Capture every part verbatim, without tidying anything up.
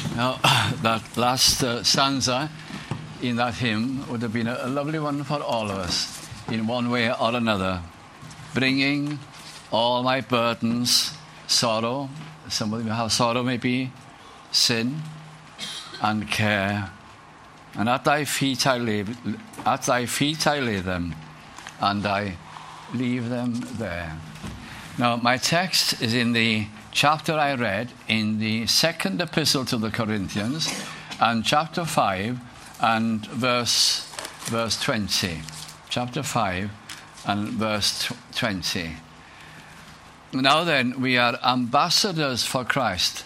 Now, that last uh, stanza in that hymn would have been a, a lovely one for all of us, in one way or another. Bringing all my burdens, sorrow, some of them have sorrow maybe, sin and care. And at thy feet I lay, at thy feet I lay them, and I leave them there. Now, my text is in the chapter I read in the second epistle to the Corinthians, and chapter five and verse verse twenty. Chapter five and verse twenty. Now then, we are ambassadors for Christ,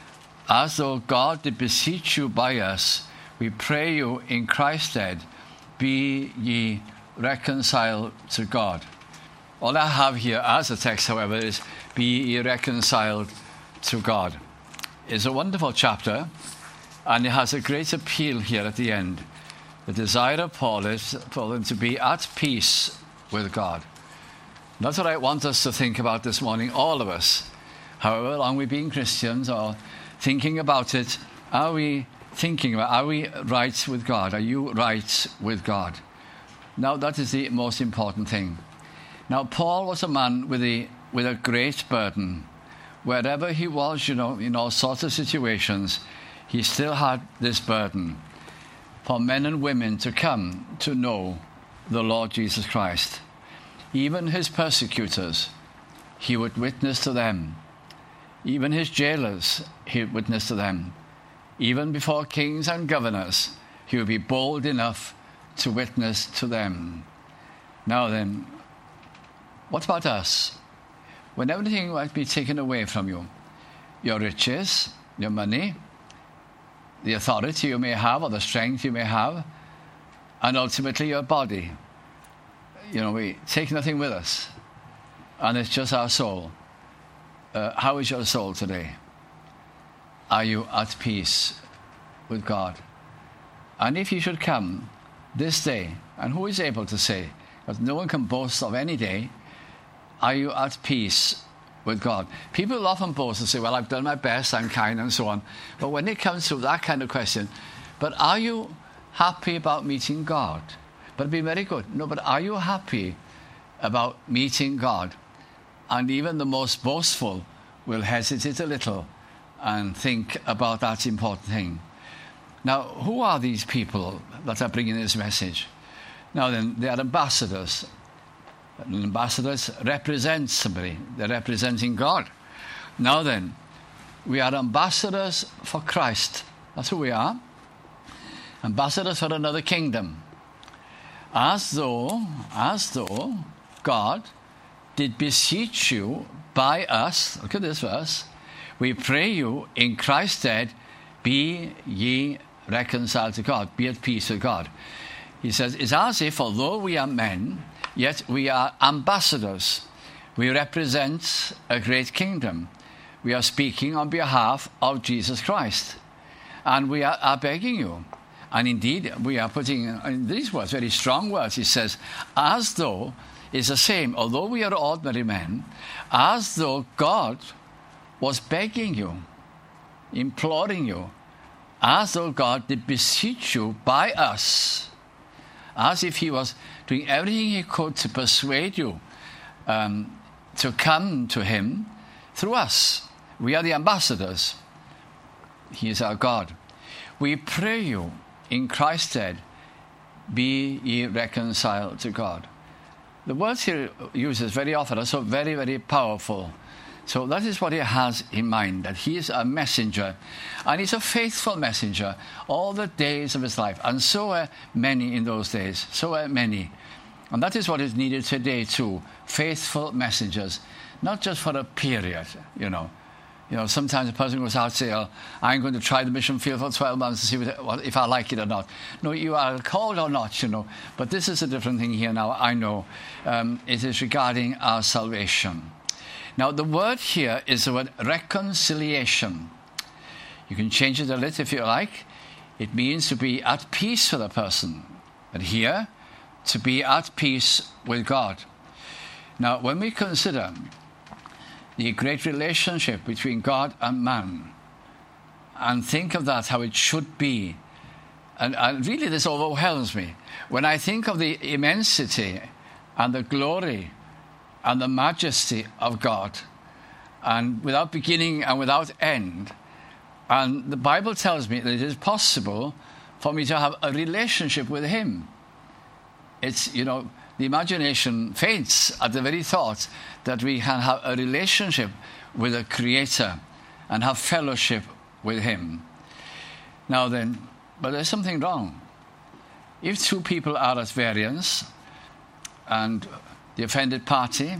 as though God did beseech you by us. We pray you in Christ's stead, be ye reconciled to God. All I have here as a text, however, is be ye reconciled to God. It's a wonderful chapter, and it has a great appeal here at the end. The desire of Paul is for them to be at peace with God. That's what I want us to think about this morning, all of us. However long we've been Christians or thinking about it, are we thinking about, are we right with God? Are you right with God? Now, that is the most important thing. Now, Paul was a man with a with a great burden. Wherever he was, you know, in all sorts of situations, he still had this burden for men and women to come to know the Lord Jesus Christ. Even his persecutors, he would witness to them. Even his jailers, he would witness to them. Even before kings and governors, he would be bold enough to witness to them. Now then, what about us? When everything might be taken away from you, your riches, your money, the authority you may have or the strength you may have, and ultimately your body. You know, we take nothing with us, and it's just our soul. Uh, how is your soul today? Are you at peace with God? And if you should come this day, and who is able to say, because no one can boast of any day, are you at peace with God? People often boast and say, well, I've done my best, I'm kind, and so on. But when it comes to that kind of question, but are you happy about meeting God? But it'd be very good. No, but are you happy about meeting God? And even the most boastful will hesitate a little and think about that important thing. Now, who are these people that are bringing this message? Now then, they are ambassadors. Ambassadors represent somebody. They're representing God. Now then, we are ambassadors for Christ. That's who we are. Ambassadors for another kingdom. As though, as though God did beseech you by us, look at this verse, we pray you in Christ's stead, be ye reconciled to God, be at peace with God. He says, it's as if, although we are men, yet we are ambassadors. We represent a great kingdom. We are speaking on behalf of Jesus Christ. And we are, are begging you. And indeed, we are putting in these words, very strong words. He says, as though, is the same, although we are ordinary men, as though God was begging you, imploring you, as though God did beseech you by us, as if he was doing everything he could to persuade you um, to come to him through us. We are the ambassadors. He is our God. We pray you in Christ's stead, be ye reconciled to God. The words he uses very often are so very, very powerful. So that is what he has in mind, that he is a messenger. And he's a faithful messenger all the days of his life. And so are many in those days. So are many. And that is what is needed today too. Faithful messengers. Not just for a period, you know. You know, sometimes a person goes out and says, oh, I'm going to try the mission field for twelve months to see what, if I like it or not. No, you are called or not, you know. But this is a different thing here now, I know. Um, it is regarding our salvation. Now, the word here is the word reconciliation. You can change it a little if you like. It means to be at peace with a person. But here, to be at peace with God. Now, when we consider the great relationship between God and man, and think of that, how it should be. And, and really this overwhelms me. When I think of the immensity and the glory and the majesty of God, and without beginning and without end, and the Bible tells me that it is possible for me to have a relationship with him. It's, you know, the imagination faints at the very thought that we can have a relationship with a creator and have fellowship with him. Now then, but there's something wrong. If two people are at variance and the offended party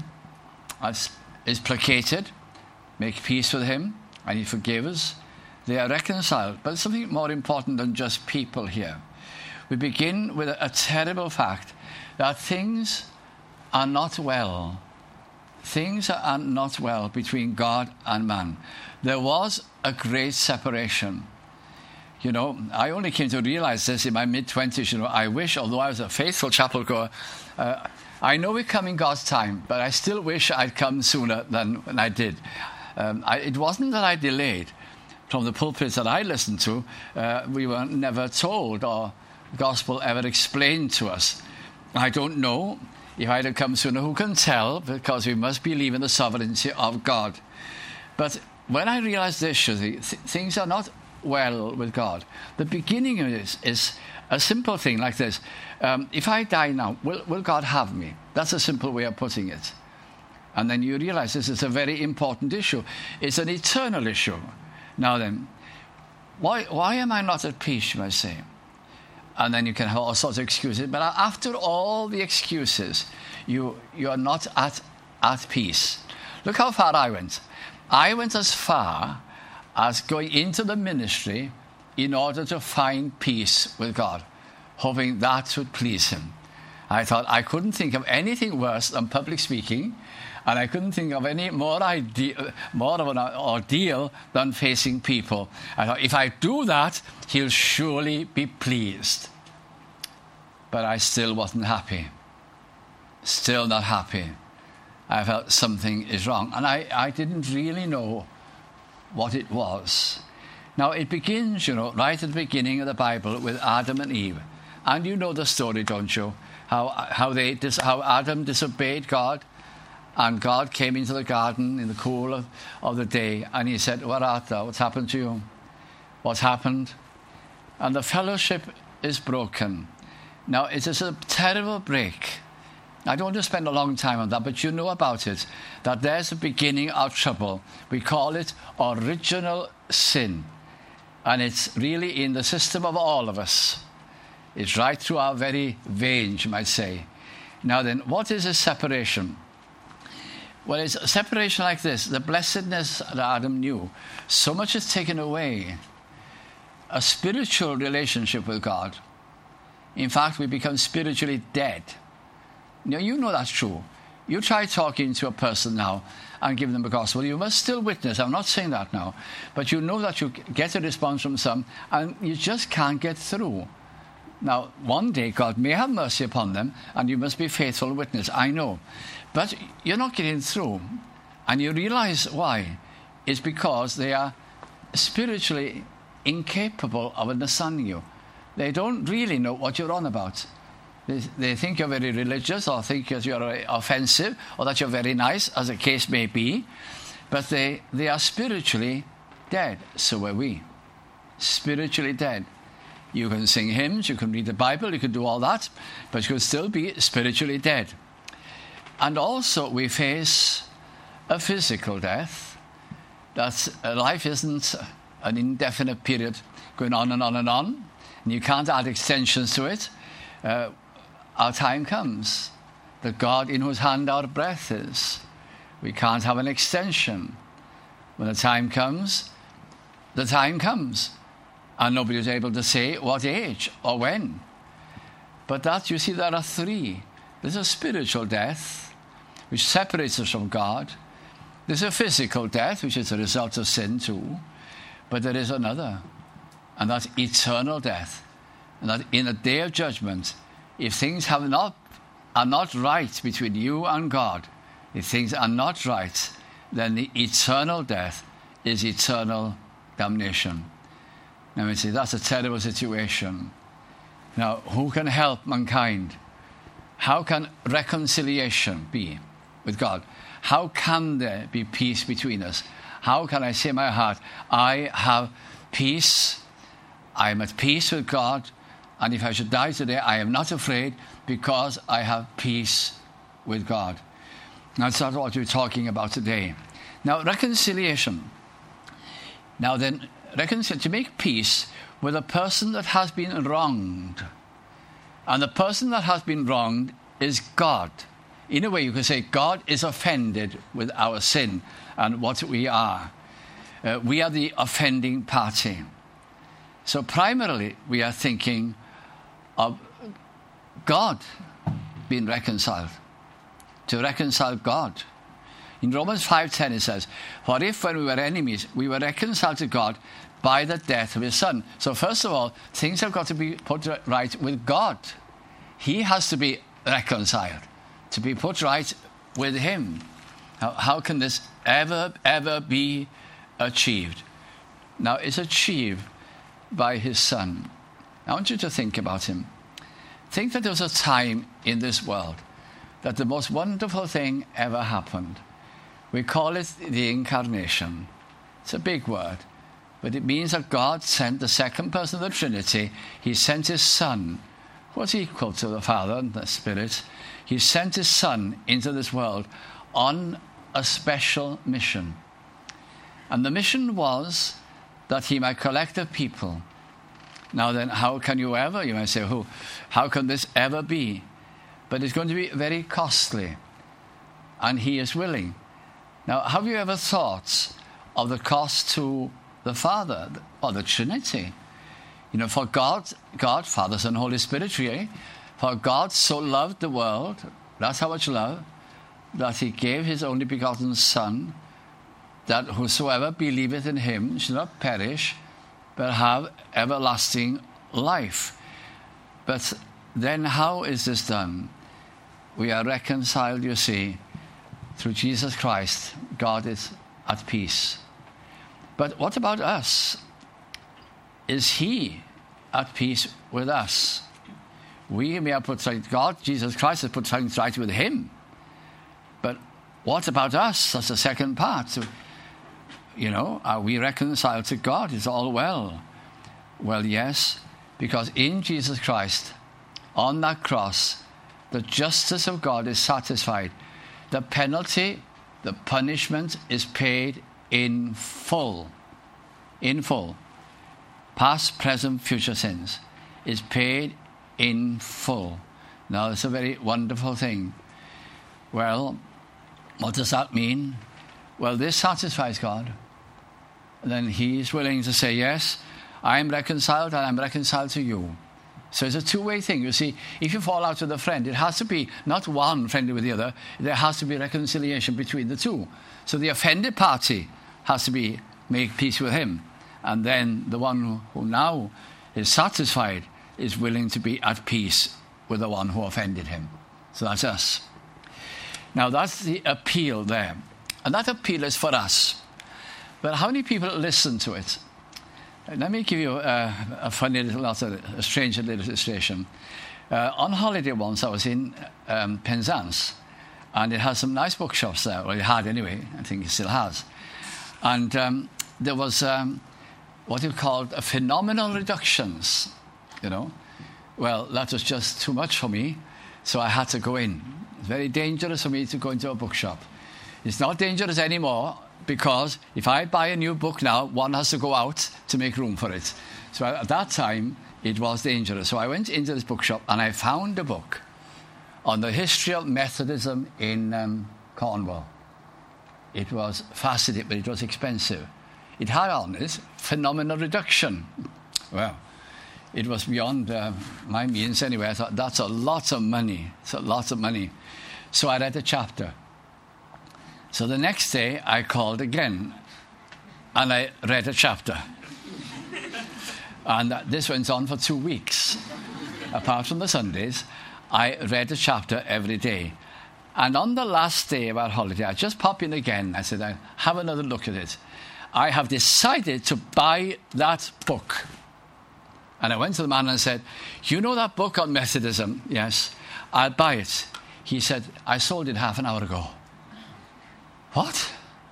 is placated, make peace with him, and he forgives, they are reconciled. But there's something more important than just people here. We begin with a, a terrible fact that things are not well. Things are not well between God and man. There was a great separation. You know, I only came to realize this in my mid-twenties. You know, I wish, although I was a faithful chapel goer, uh, I know we come in God's time, but I still wish I'd come sooner than when I did. Um, I, it wasn't that I delayed. From the pulpits that I listened to, uh, we were never told or the gospel ever explained to us. I don't know if I'd have come sooner. Who can tell? Because we must believe in the sovereignty of God. But when I realized this, you see, th- things are not well with God. The beginning of this is a simple thing like this. Um, if I die now, will, will God have me? That's a simple way of putting it. And then you realize this is a very important issue. It's an eternal issue. Now then, why why am I not at peace, you might say? And then you can have all sorts of excuses. But after all the excuses, you you are not at, at peace. Look how far I went. I went as far as going into the ministry in order to find peace with God, hoping that would please him. I thought I couldn't think of anything worse than public speaking, and I couldn't think of any more idea, more of an ordeal than facing people. I thought, if I do that, he'll surely be pleased. But I still wasn't happy. Still not happy. I felt something is wrong. And I, I didn't really know what it was. Now, it begins, you know, right at the beginning of the Bible with Adam and Eve. And you know the story, don't you? How, how, they, how Adam disobeyed God. And God came into the garden in the cool of, of the day, and he said, "Where art thou? What's happened to you? What's happened?" And the fellowship is broken. Now, it is a terrible break. I don't want to spend a long time on that, but you know about it, that there's a beginning of trouble. We call it original sin. And it's really in the system of all of us. It's right through our very veins, you might say. Now then, what is a separation? Well, it's a separation like this. The blessedness that Adam knew, so much is taken away. A spiritual relationship with God. In fact, we become spiritually dead. Now, you know that's true. You try talking to a person now and give them the gospel. You must still witness. I'm not saying that now. But you know that you get a response from some and you just can't get through. Now, one day God may have mercy upon them and you must be faithful witness. I know. But you're not getting through. And you realize why. It's because they are spiritually incapable of understanding you. They don't really know what you're on about. They, they think you're very religious or think that you're offensive or that you're very nice, as the case may be. But they, they are spiritually dead. So are we. Spiritually dead. You can sing hymns, you can read the Bible, you can do all that, but you can still be spiritually dead. And also we face a physical death. That life isn't an indefinite period going on and on and on, and you can't add extensions to it. Uh, our time comes. The God in whose hand our breath is. We can't have an extension. When the time comes, the time comes. And nobody is able to say what age or when. But that, you see, there are three. There's a spiritual death, which separates us from God. There's a physical death, which is a result of sin too. But there is another, and that's eternal death. And that in a day of judgment, if things have not are not right between you and God, if things are not right, then the eternal death is eternal damnation. Now we say, that's a terrible situation. Now, who can help mankind? How can reconciliation be with God? How can there be peace between us? How can I say in my heart, I have peace, I am at peace with God, and if I should die today, I am not afraid because I have peace with God. Now, that's not what we're talking about today. Now, reconciliation. Now then, reconcile, to make peace with a person that has been wronged. And the person that has been wronged is God. In a way, you could say God is offended with our sin and what we are. Uh, we are the offending party. So primarily, we are thinking of God being reconciled. To reconcile God. In Romans five ten it says, for if when we were enemies, we were reconciled to God by the death of his Son. So first of all, things have got to be put right with God. He has to be reconciled, to be put right with him. Now, how can this ever, ever be achieved? Now, it's achieved by his Son. I want you to think about him. Think that there was a time in this world that the most wonderful thing ever happened. We call it the incarnation. It's a big word, but it means that God sent the second person of the Trinity. He sent his Son, who was equal to the Father and the Spirit. He sent his Son into this world on a special mission. And the mission was that he might collect a people. Now then, how can you ever, you might say, who, how can this ever be? But it's going to be very costly. And he is willing. Now, have you ever thought of the cost to the Father or the Trinity? You know, for God, God, Father, Son, Holy Spirit, really, for God so loved the world, that's how much love, that he gave his only begotten Son, that whosoever believeth in him should not perish, but have everlasting life. But then how is this done? We are reconciled, you see, through Jesus Christ. God is at peace. But what about us? Is he at peace with us? We may have put right, God, Jesus Christ, has put things right with him. But what about us? That's the second part. So, you know, are we reconciled to God? Is all well? Well, yes, because in Jesus Christ, on that cross, the justice of God is satisfied. The penalty, the punishment is paid in full. In full. Past, present, future sins is paid in full. Now, it's a very wonderful thing. Well, what does that mean? Well, this satisfies God. Then he's willing to say, yes, I am reconciled and I'm reconciled to you. So it's a two-way thing. You see, if you fall out with a friend, it has to be not one friendly with the other. There has to be reconciliation between the two. So the offended party has to be make peace with him. And then the one who now is satisfied is willing to be at peace with the one who offended him. So that's us. Now that's the appeal there. And that appeal is for us. But how many people listen to it? Let me give you a, a funny little, not a, a strange little illustration. Uh, on holiday once, I was in um, Penzance, and it has some nice bookshops there. Well, it had anyway. I think it still has. And um, there was um, what you called a phenomenal reductions, you know. Well, that was just too much for me, so I had to go in. It's very dangerous for me to go into a bookshop. It's not dangerous anymore, because if I buy a new book now, one has to go out to make room for it. So at that time, it was dangerous. So I went into this bookshop and I found a book on the history of Methodism in um, Cornwall. It was fascinating, but it was expensive. It had on it phenomenal reduction. Well, it was beyond uh, my means anyway. I thought, that's a lot of money. It's a lot of money. So I read a chapter. So the next day, I called again, and I read a chapter. And this went on for two weeks. Apart from the Sundays, I read a chapter every day. And on the last day of our holiday, I just popped in again. I said, I'll have another look at it. I have decided to buy that book. And I went to the man and I said, you know that book on Methodism? Yes. I'll buy it. He said, I sold it half an hour ago. What?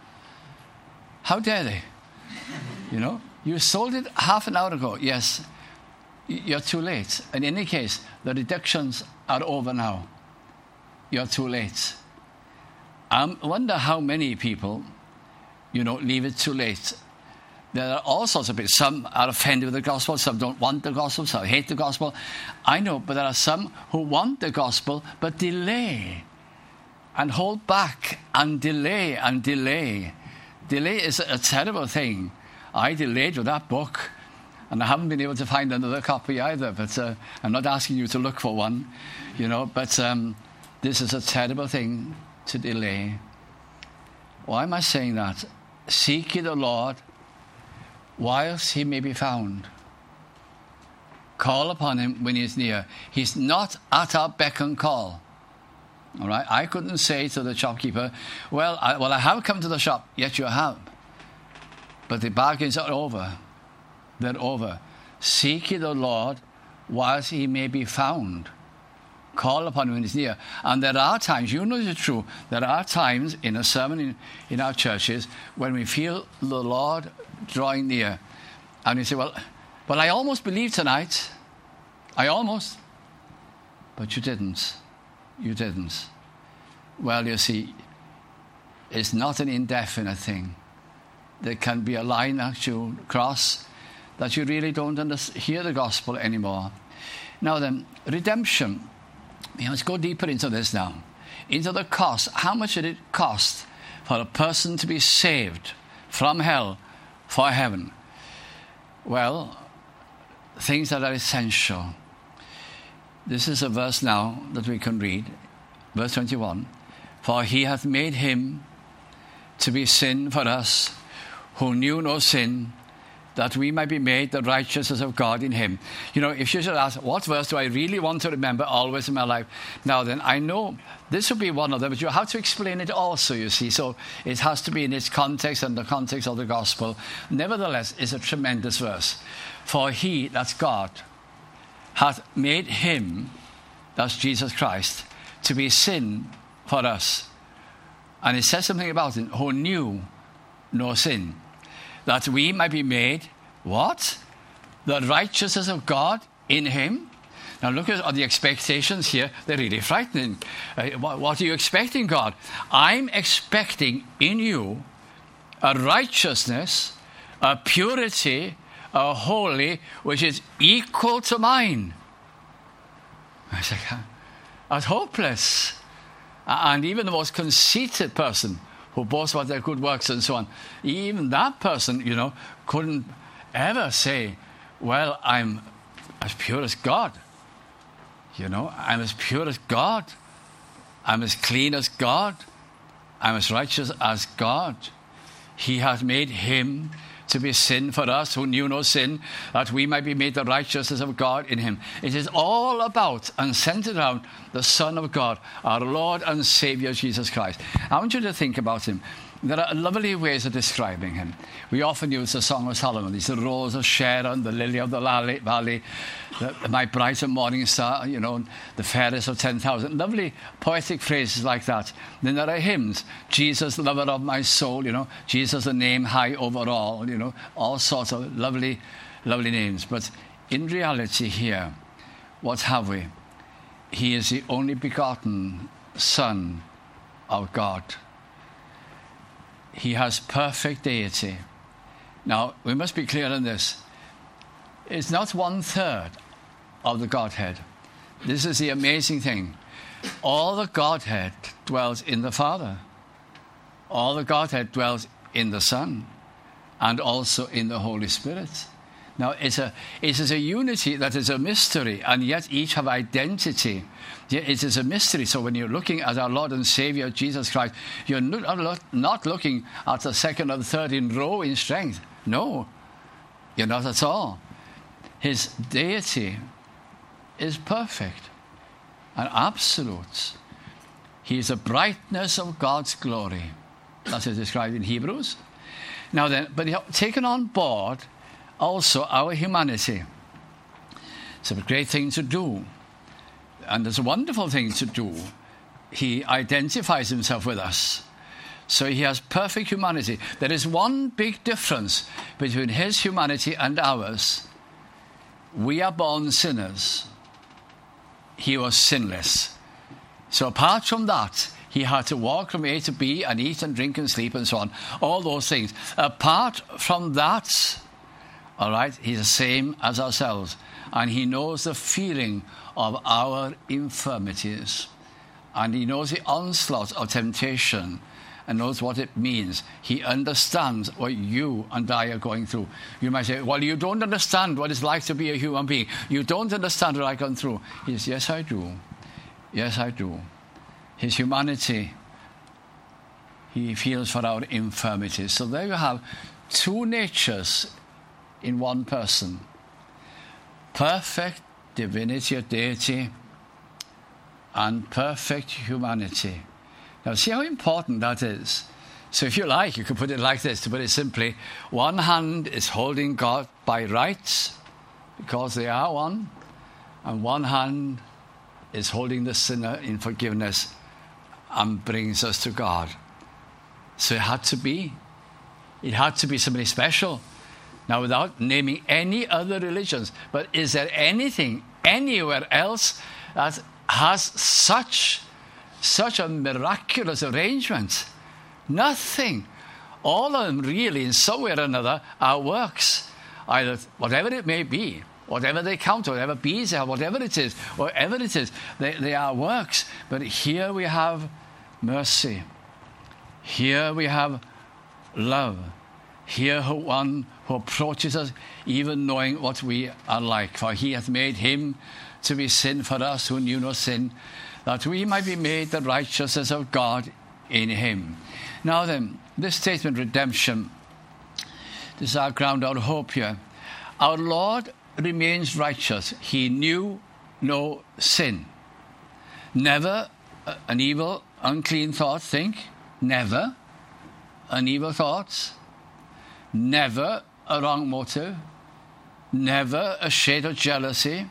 How dare they? You know, you sold it half an hour ago. Yes, you're too late. And in any case, the reductions are over now. You're too late. I wonder how many people, you know, leave it too late. There are all sorts of people. Some are offended with the gospel. Some don't want the gospel. Some hate the gospel. I know, but there are some who want the gospel but delay and hold back and delay and delay. Delay is a terrible thing. I delayed with that book, and I haven't been able to find another copy either. But uh, I'm not asking you to look for one, you know. But um, this is a terrible thing to delay. Why am I saying that? Seek ye the Lord whilst he may be found. Call upon him when he is near. He's not at our beck and call. All right? I couldn't say to the shopkeeper, well, I, well, I have come to the shop. Yet you have. But the bargains are over. They're over. Seek ye the Lord whilst he may be found. Call upon him when he's near. And there are times, you know it's true, there are times in a sermon in, in our churches when we feel the Lord drawing near. And we say, well, well, I almost believed tonight. I almost. But you didn't. You didn't. Well, you see, it's not an indefinite thing. There can be a line that you cross that you really don't understand, hear the gospel anymore. Now then, redemption. Let's go deeper into this now. Into the cost. How much did it cost for a person to be saved from hell for heaven? Well, things that are essential. This is a verse now that we can read. Verse twenty-one. For he hath made him to be sin for us, who knew no sin, that we might be made the righteousness of God in him. You know, if you should ask, what verse do I really want to remember always in my life? Now then, I know this would be one of them, but you have to explain it also, you see. So it has to be in its context and the context of the gospel. Nevertheless, it's a tremendous verse. For he, that's God, hath made him, that's Jesus Christ, to be sin for us. And it says something about him, who knew no sin, that we might be made, what? The righteousness of God in him. Now look at the expectations here. They're really frightening. Uh, what, what are you expecting, God? I'm expecting in you a righteousness, a purity, a holy, which is equal to mine. I was like, that's hopeless. And even the most conceited person who boasts about their good works and so on, even that person, you know, couldn't ever say, well, I'm as pure as God. You know, I'm as pure as God. I'm as clean as God. I'm as righteous as God. He hath made him to be sin for us who knew no sin, that we might be made the righteousness of God in him. It is all about and centered around the Son of God, our Lord and Savior Jesus Christ. I want you to think about him. There are lovely ways of describing him. We often use the Song of Solomon. It's the rose of Sharon, the lily of the valley, the, my bright and morning star, you know, the fairest of ten thousand. Lovely poetic phrases like that. Then there are hymns. Jesus, lover of my soul, you know. Jesus, the name high over all, you know. All sorts of lovely, lovely names. But in reality here, what have we? He is the only begotten Son of God. He has perfect deity. Now, we must be clear on this. It's not one third of the Godhead. This is the amazing thing. All the Godhead dwells in the Father. All the Godhead dwells in the Son and also in the Holy Spirit. Now, it's a, it is a unity that is a mystery, and yet each have identity. It is a mystery. So when you're looking at our Lord and Savior, Jesus Christ, you're not looking at the second or the third in row in strength. No, you're not at all. His deity is perfect and absolute. He is the brightness of God's glory. That's it described in Hebrews. Now then, but taken on board also our humanity. It's a great thing to do. And it's a wonderful thing to do. He identifies himself with us. So he has perfect humanity. There is one big difference between his humanity and ours. We are born sinners. He was sinless. So apart from that, he had to walk from A to B and eat and drink and sleep and so on. All those things. Apart from that, all right, he's the same as ourselves. And he knows the feeling of our infirmities. And he knows the onslaught of temptation and knows what it means. He understands what you and I are going through. You might say, well, you don't understand what it's like to be a human being. You don't understand what I've gone through. He says, yes, I do. Yes, I do. His humanity, he feels for our infirmities. So there you have two natures in one person. Perfect divinity or deity and perfect humanity. Now, see how important that is. So if you like, you could put it like this, to put it simply. One hand is holding God by rights, because they are one, and one hand is holding the sinner in forgiveness and brings us to God. So it had to be. It had to be somebody special. Now, without naming any other religions, but is there anything anywhere else that has such Such a miraculous arrangement? Nothing. All of them really, in some way or another, are works. Either, whatever it may be, whatever they count, whatever bees they have, whatever it is, whatever it is, they, they are works. But here we have mercy. Here we have love. Here one who approaches us, even knowing what we are like. For he hath made him to be sin for us who knew no sin, that we might be made the righteousness of God in him. Now then, this statement, redemption, this is our ground, our hope here. Our Lord remains righteous. He knew no sin. Never an evil, unclean thought, think. Never an evil thought. Never a wrong motive. Never a shade of jealousy.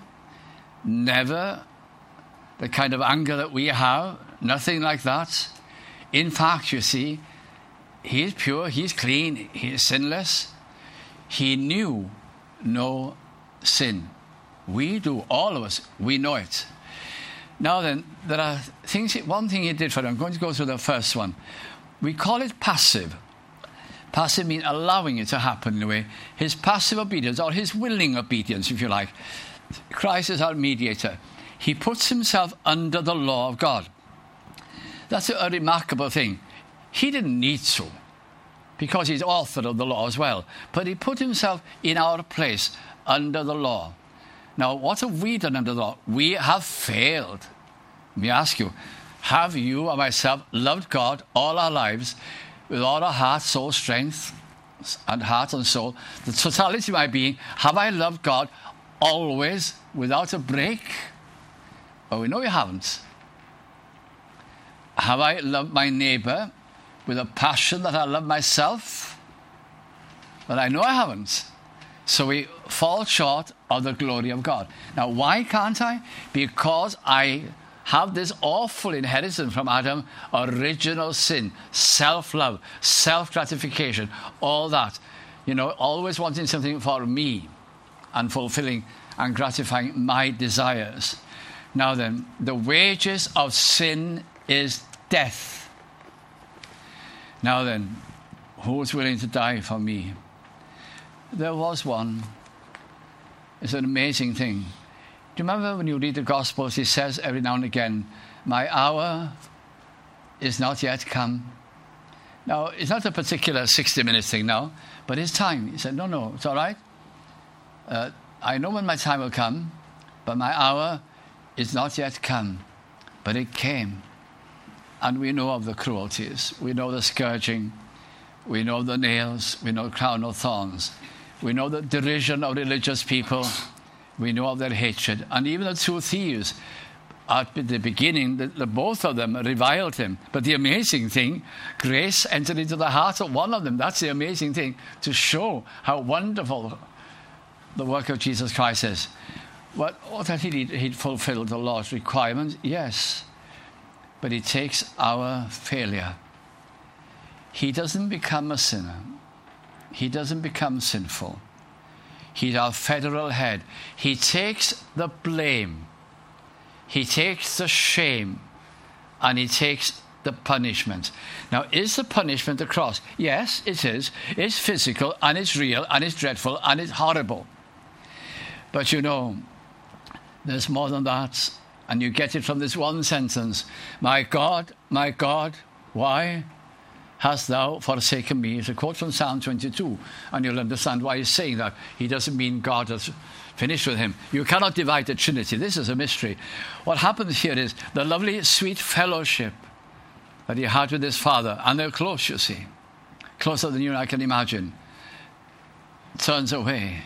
Never the kind of anger that we have, nothing like that. In fact, you see, he is pure, he's clean, he is sinless. He knew no sin. We do, all of us, we know it. Now then, there are things, one thing he did for them. I'm going to go through the first one. We call it passive. Passive means allowing it to happen in a way. His passive obedience, or his willing obedience, if you like. Christ is our mediator. He puts himself under the law of God. That's a, a remarkable thing. He didn't need to, because he's author of the law as well. But he put himself in our place under the law. Now, what have we done under the law? We have failed. Let me ask you, have you or myself loved God all our lives with all our heart, soul, strength, and heart and soul? The totality of my being, have I loved God always without a break? Well, we know we haven't. Have I loved my neighbour with a passion that I love myself? Well, I know I haven't. So we fall short of the glory of God. Now, why can't I? Because I have this awful inheritance from Adam, original sin, self-love, self-gratification, all that. You know, always wanting something for me and fulfilling and gratifying my desires. Now then, the wages of sin is death. Now then, who's willing to die for me? There was one. It's an amazing thing. Do you remember when you read the Gospels, he says every now and again, my hour is not yet come. Now, it's not a particular sixty-minute thing now, but it's time. He said, no, no, it's all right. Uh, I know when my time will come, but my hour is not yet come. But it came. And we know of the cruelties. We know the scourging. We know the nails. We know the crown of thorns. We know the derision of religious people. We know of their hatred. And even the two thieves, at the beginning, the, the, both of them reviled him. But the amazing thing, grace entered into the heart of one of them. That's the amazing thing, to show how wonderful the work of Jesus Christ is. What, what that he'd, he'd fulfilled the law's requirements, yes. But he takes our failure. He doesn't become a sinner. He doesn't become sinful. He's our federal head. He takes the blame. He takes the shame. And he takes the punishment. Now, is the punishment the cross? Yes, it is. It's physical, and it's real, and it's dreadful, and it's horrible. But you know, there's more than that. And you get it from this one sentence. My God, my God, why hast thou forsaken me? It's a quote from Psalm twenty-two. And you'll understand why he's saying that. He doesn't mean God has finished with him. You cannot divide the Trinity. This is a mystery. What happens here is the lovely, sweet fellowship that he had with his Father. And they're close, you see. Closer than you and I can imagine. Turns away.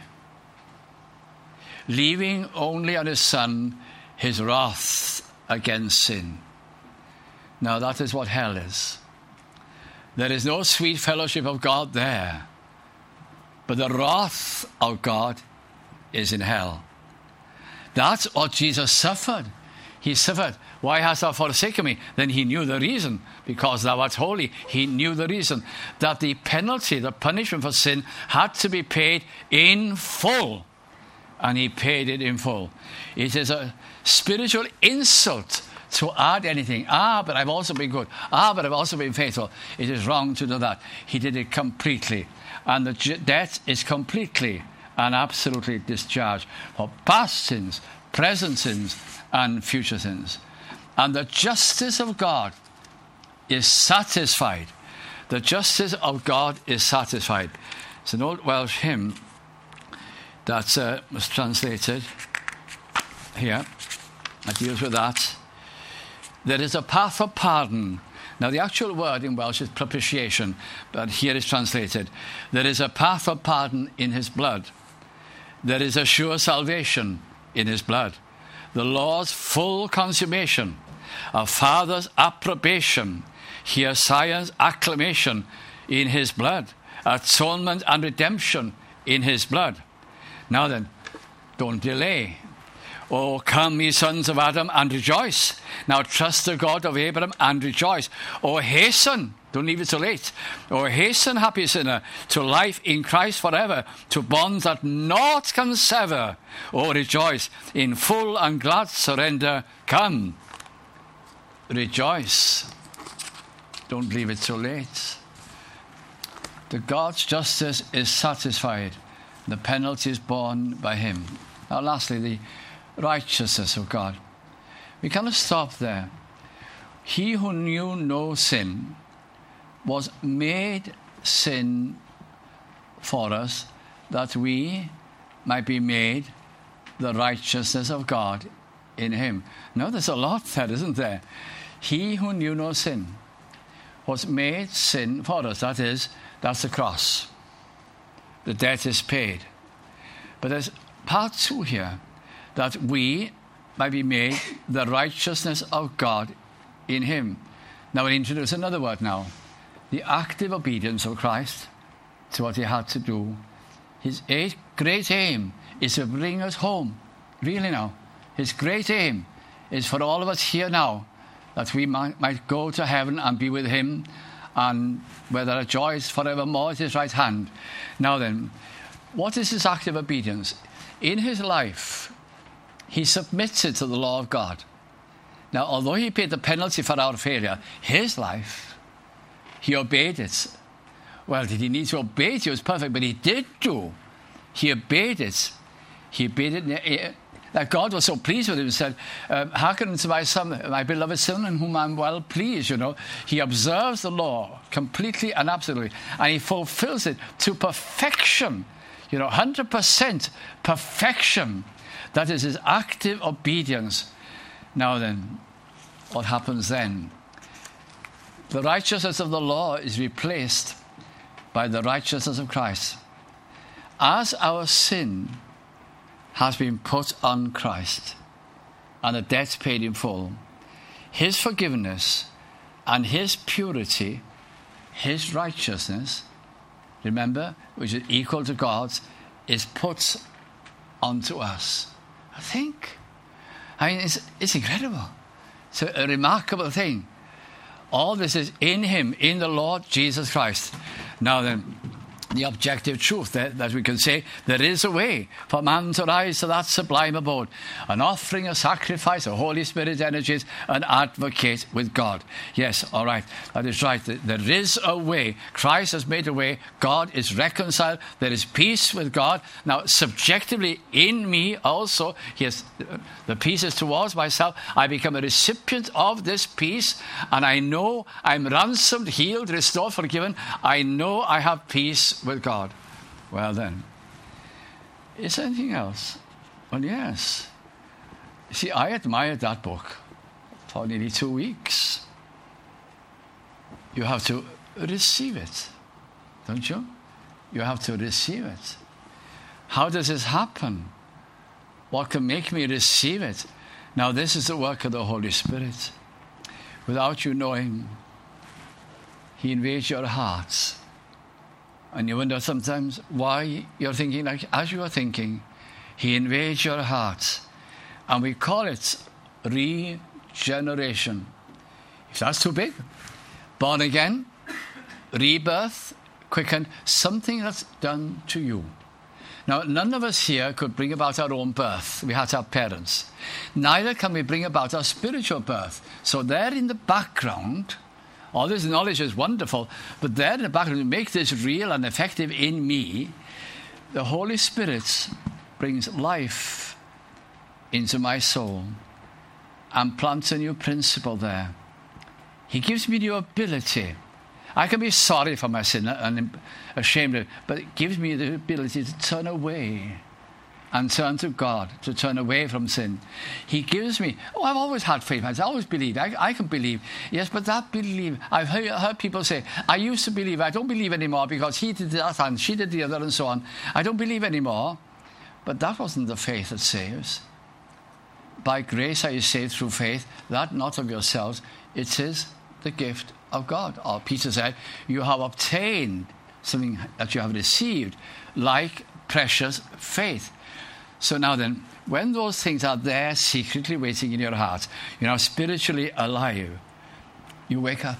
Leaving only on his Son his wrath against sin. Now that is what hell is. There is no sweet fellowship of God there. But the wrath of God is in hell. That's what Jesus suffered. He suffered. Why hast thou forsaken me? Then he knew the reason. Because thou art holy. He knew the reason. That the penalty, the punishment for sin had to be paid in full. And he paid it in full. It is a spiritual insult to add anything. Ah, but I've also been good. Ah, but I've also been faithful. It is wrong to do that. He did it completely. And the debt is completely and absolutely discharged for past sins, present sins, and future sins. And the justice of God is satisfied. The justice of God is satisfied. It's an old Welsh hymn that uh, was translated here. That deals with that. There is a path of pardon. Now, the actual word in Welsh is propitiation, but here it's translated. There is a path of pardon in his blood. There is a sure salvation in his blood. The law's full consummation, a father's approbation, here science acclamation in his blood, atonement and redemption in his blood. Now then, don't delay. Oh, come, ye sons of Adam, and rejoice. Now trust the God of Abraham and rejoice. Oh, hasten, don't leave it too late. Oh, hasten, happy sinner, to life in Christ forever, to bonds that naught can sever. Oh, rejoice, in full and glad surrender, come. Rejoice. Don't leave it too late. The God's justice is satisfied. The penalty is borne by him. Now, lastly, the righteousness of God. We cannot stop there. He who knew no sin was made sin for us, that we might be made the righteousness of God in him. Now, there's a lot there, isn't there? He who knew no sin was made sin for us. That is, that's the cross. The debt is paid. But there's part two here, that we might be made the righteousness of God in him. Now we'll introduce another word now. The active obedience of Christ to what he had to do. His great aim is to bring us home. Really now. His great aim is for all of us here now, that we might, might go to heaven and be with him, and where there are joys forevermore at his right hand. Now then, what is his active obedience? In his life, he submitted to the law of God. Now, although he paid the penalty for our failure, his life, he obeyed it. Well, did he need to obey it? He was perfect, but he did do. He obeyed it. He obeyed it. That God was so pleased with him and said, um, hearken unto my son, my beloved son, in whom I'm well pleased, you know. He observes the law completely and absolutely, and he fulfills it to perfection. You know, one hundred percent perfection. That is his active obedience. Now then, what happens then? The righteousness of the law is replaced by the righteousness of Christ. As our sin has been put on Christ and the debt paid in full, his forgiveness and his purity, his righteousness, remember, which is equal to God's, is put onto us. Think. I mean, it's, it's incredible. It's a, a remarkable thing. All this is in him, in the Lord Jesus Christ. Now then, the objective truth that, that we can say, there is a way for man to rise to that sublime abode, an offering, a sacrifice, a Holy Spirit energies, an advocate with God. Yes, all right, that is right. There is a way. Christ has made a way. God is reconciled. There is peace with God. Now, subjectively in me also, yes, the peace is towards myself. I become a recipient of this peace, and I know I'm ransomed, healed, restored, forgiven. I know I have peace with God. Well then, is there anything else? Well, yes. See, I admired that book for nearly two weeks. You have to receive it, don't you? You have to receive it. How does this happen? What can make me receive it? Now, this is the work of the Holy Spirit. Without you knowing, he invades your hearts. And you wonder sometimes why you're thinking like as you are thinking. He invades your heart. And we call it regeneration. If that's too big, born again, rebirth, quickened, something that's done to you. Now, none of us here could bring about our own birth. We had to have parents. Neither can we bring about our spiritual birth. So there in the background, all this knowledge is wonderful, but there in the background, to make this real and effective in me, the Holy Spirit brings life into my soul and plants a new principle there. He gives me the ability. I can be sorry for my sin and ashamed of it, but it gives me the ability to turn away and turn to God, to turn away from sin. He gives me, oh, I've always had faith. I always believed. I, I can believe. Yes, but that belief, I've heard, heard people say, I used to believe. I don't believe anymore because he did that and she did the other and so on. I don't believe anymore. But that wasn't the faith that saves. By grace are you saved through faith, that not of yourselves. It is the gift of God. Or Peter said, you have obtained something that you have received, like precious faith. So now then, when those things are there secretly waiting in your heart, you're now spiritually alive, you wake up.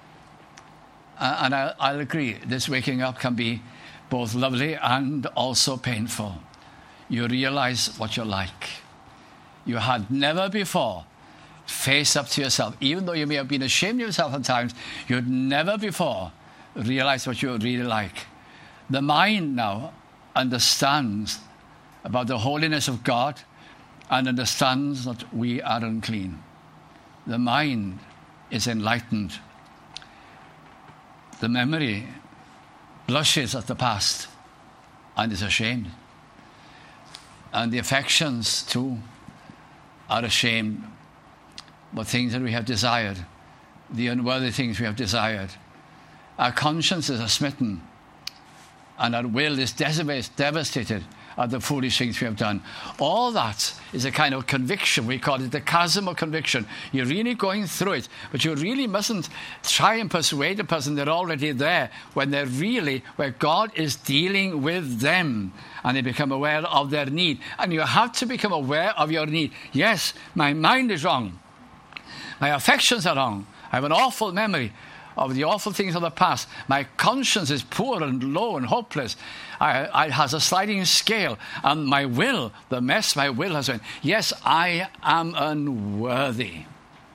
Uh, and I, I'll agree, this waking up can be both lovely and also painful. You realize what you're like. You had never before faced up to yourself. Even though you may have been ashamed of yourself at times, you had never before realized what you're really like. The mind now understands about the holiness of God and understands that we are unclean. The mind is enlightened. The memory blushes at the past and is ashamed. And the affections too are ashamed of things that we have desired, the unworthy things we have desired. Our consciences are smitten and our will is devastated at the foolish things we have done. All that is a kind of conviction. We call it the chasm of conviction. You're really going through it, but you really mustn't try and persuade a person they're already there when they're really where God is dealing with them and they become aware of their need. And you have to become aware of your need. Yes, my mind is wrong. My affections are wrong. I have an awful memory of the awful things of the past. My conscience is poor and low and hopeless. I, I has a sliding scale, and my will, the mess my will has been. Yes, I am unworthy.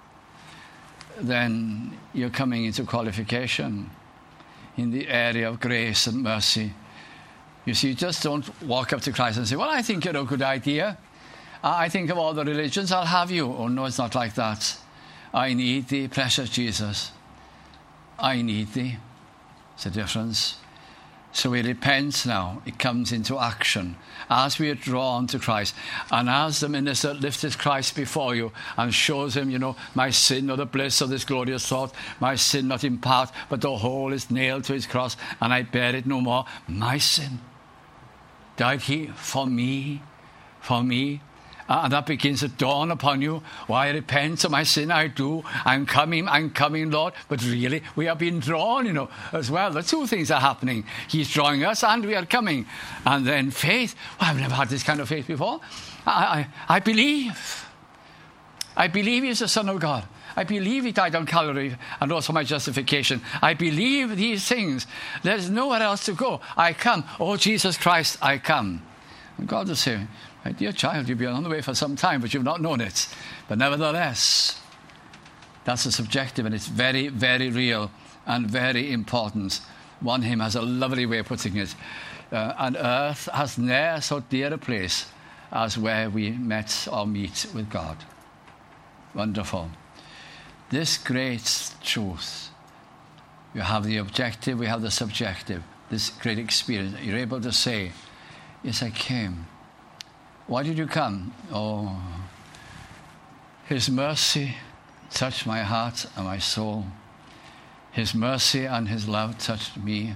Then you're coming into qualification in the area of grace and mercy. You see, you just don't walk up to Christ and say, well, I think you're a good idea. I think of all the religions, I'll have you. Oh, no, it's not like that. I need thee, precious Jesus. I need thee. It's a difference. So we repent now. It comes into action as we are drawn to Christ. And as the minister lifts Christ before you and shows him, you know, my sin or the bliss of this glorious thought, my sin not in part, but the whole is nailed to his cross, and I bear it no more. My sin. Died he for me, for me. And that begins to dawn upon you. Oh, I repent of my sin, I do. I'm coming, I'm coming, Lord. But really, we are being drawn, you know, as well. The two things are happening. He's drawing us and we are coming. And then faith. Well, I've never had this kind of faith before. I, I, I believe. I believe he's the Son of God. I believe he died on Calvary and also my justification. I believe these things. There's nowhere else to go. I come. Oh, Jesus Christ, I come. And God will say, my dear child, you've been on the way for some time, but you've not known it. But nevertheless, that's a subjective, and it's very, very real and very important. One hymn has a lovely way of putting it. Uh, and earth has ne'er so dear a place as where we met or meet with God. Wonderful. This great truth. You have the objective, we have the subjective. This great experience. You're able to say, yes, I came. Why did you come? Oh, his mercy touched my heart and my soul. His mercy and his love touched me.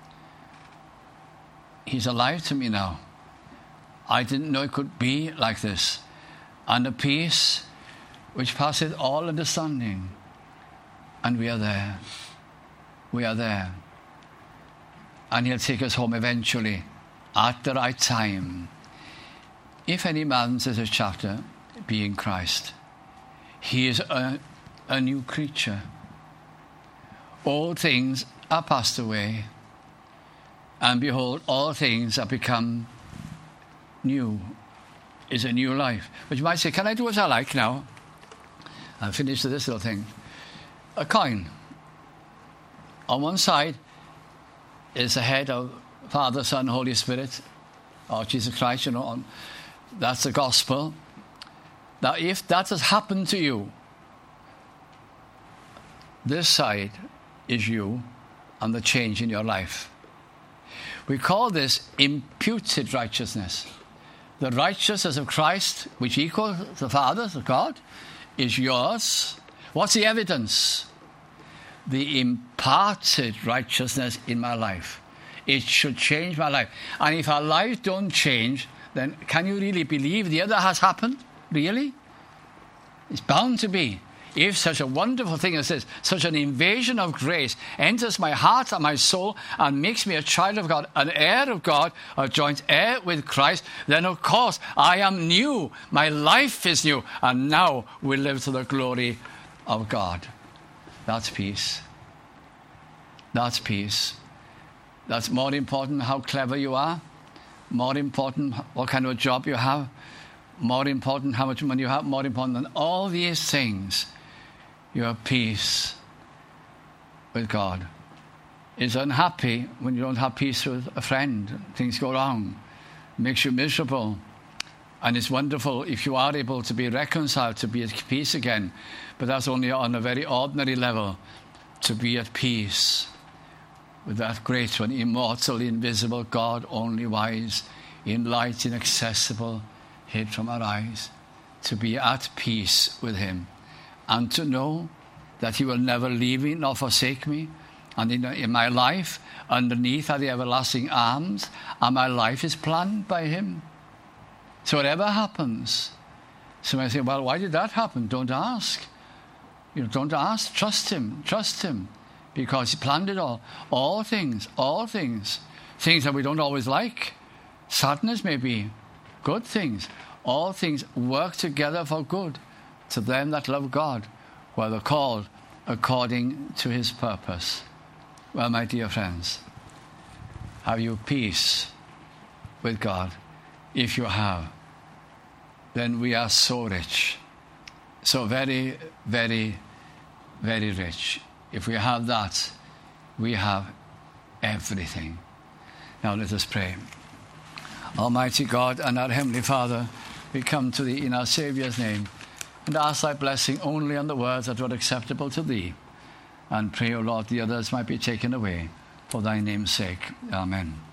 He's alive to me now. I didn't know it could be like this. And a peace which passeth all understanding. And we are there. We are there. And he'll take us home eventually at the right time. If any man, says this chapter, be in Christ, he is a, a new creature. All things are passed away, and behold, all things are become new. Is a new life. But you might say, can I do as I like now? I'll finish with this little thing. A coin. On one side is the head of Father, Son, Holy Spirit, or Jesus Christ, you know, on, that's the gospel. Now, if that has happened to you, this side is you and the change in your life. We call this imputed righteousness. The righteousness of Christ, which equals the Father, the God, is yours. What's the evidence? The imparted righteousness in my life. It should change my life. And if our lives don't change, then can you really believe the other has happened? Really? It's bound to be. If such a wonderful thing as this, such an invasion of grace enters my heart and my soul and makes me a child of God, an heir of God, a joint heir with Christ, then of course I am new. My life is new. And now we live to the glory of God. That's peace. That's peace. That's more important how clever you are. More important what kind of a job you have. More important how much money you have. More important than all these things, you have peace with God. It's unhappy when you don't have peace with a friend. Things go wrong. It makes you miserable. And it's wonderful if you are able to be reconciled, to be at peace again. But that's only on a very ordinary level, to be at peace with that great one, immortal, invisible God, only wise, in light, inaccessible, hid from our eyes. To be at peace with him. And to know that he will never leave me nor forsake me. And in, in my life, underneath are the everlasting arms, and my life is planned by him. So whatever happens, somebody say, well, why did that happen? Don't ask. You know, don't ask. Trust him. Trust him. Because he planned it all. All things, all things. Things that we don't always like. Sadness maybe. Good things. All things work together for good to them that love God, who are called according to his purpose. Well, my dear friends, have you peace with God? If you have, then we are so rich. So very, very, very rich. If we have that, we have everything. Now let us pray. Almighty God and our Heavenly Father, we come to thee in our Saviour's name and ask thy blessing only on the words that were acceptable to thee. And pray, O Lord, the others might be taken away for thy name's sake. Amen.